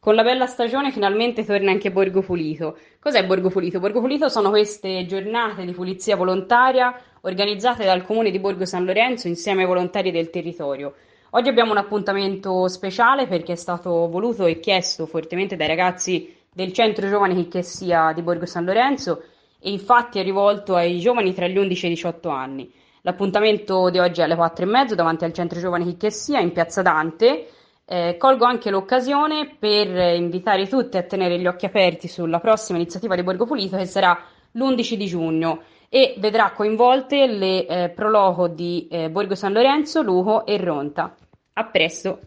Con la bella stagione finalmente torna anche Borgo Pulito. Cos'è Borgo Pulito? Borgo Pulito sono queste giornate di pulizia volontaria organizzate dal comune di Borgo San Lorenzo insieme ai volontari del territorio. Oggi abbiamo un appuntamento speciale perché è stato voluto e chiesto fortemente dai ragazzi del centro giovani Chicchessia di Borgo San Lorenzo e infatti è rivolto ai giovani tra gli 11 e i 18 anni. L'appuntamento di oggi è alle 4:30 davanti al centro giovani Chicchessia in Piazza Dante. Colgo anche l'occasione per invitare tutti a tenere gli occhi aperti sulla prossima iniziativa di Borgo Pulito che sarà l'11 di giugno e vedrà coinvolte le Proloco di Borgo San Lorenzo, Luco e Ronta. A presto!